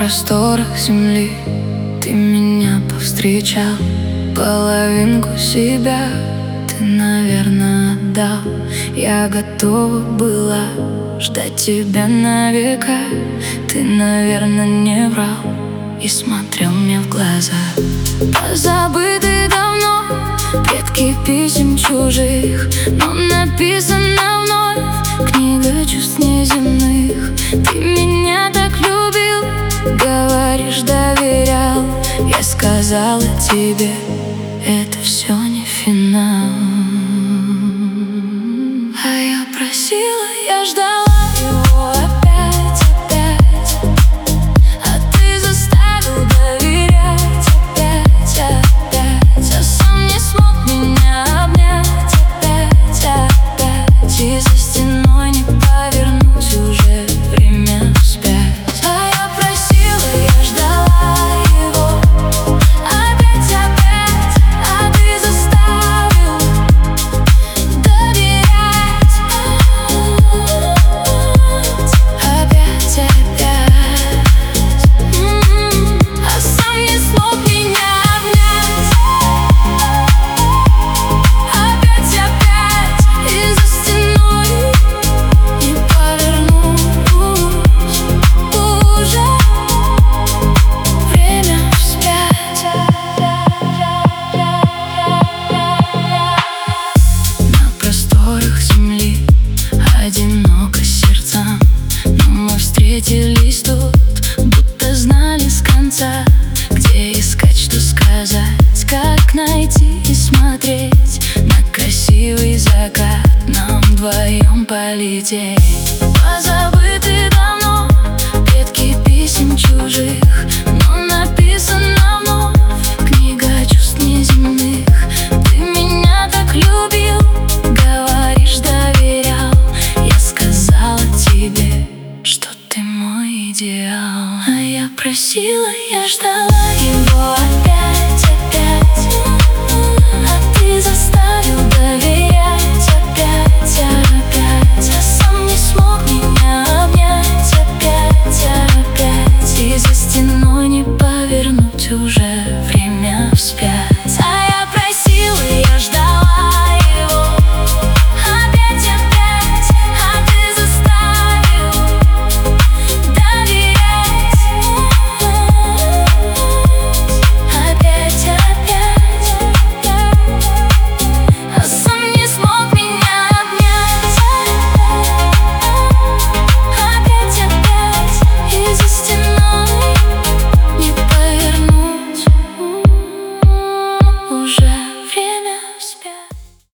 просторах земли ты меня повстречал, половинку себя ты, наверное, отдал. Я готова была ждать тебя на века. Ты, наверное, не врал и смотрел мне в глаза. Позабыты давно предки писем чужих, но написано вновь книга чувств неземных. Ты меня так любил, говоришь, доверял. Я сказала тебе, это все не финал. А я просила, я ждала его опять, опять. А ты заставил доверять опять, опять. А сам не смог меня обнять опять, опять. И за стеной не повернуть уже время вспять. А я просила, я ждала его опять, опять. А ты заставил доверять опять, опять. А сам не смог меня обнять опять, опять. И за стеной не повернусь уже время вспять. На просторах земли одиноко сердцам, но мы встретились тут, будто знали с конца, где искать, что сказать, как найти и смотреть на красивый закат, нам вдвоем полететь.